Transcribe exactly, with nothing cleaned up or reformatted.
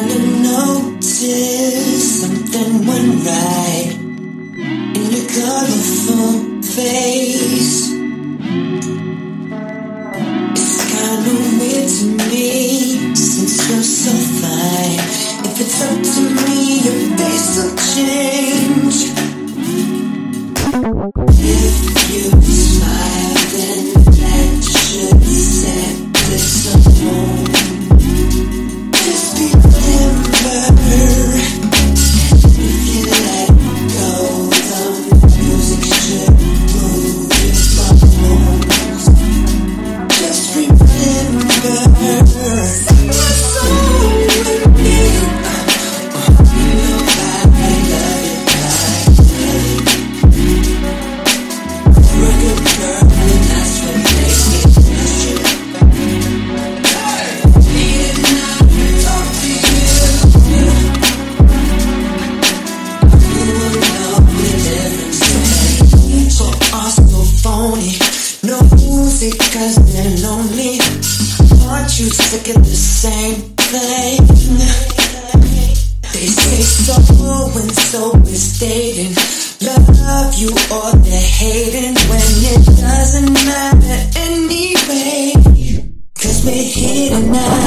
kinda noticed something went right in your colorful face. It's kinda weird to me since you're so fine. If it's up to me, your face will change. If you smile, then that should set this alone. Just remember, if you let go, the music should move your bones. Just remember, sing my song with me. You know I love it like you're a good girl, and that's what makes me special. Hey, and I can talk to you. You will know the difference. So are so phony. No music 'cause they're lonely. Aren't you sick of the same thing? They say so and so is dating. Love you or they're hating when it doesn't matter anyway. 'Cause we're here tonight.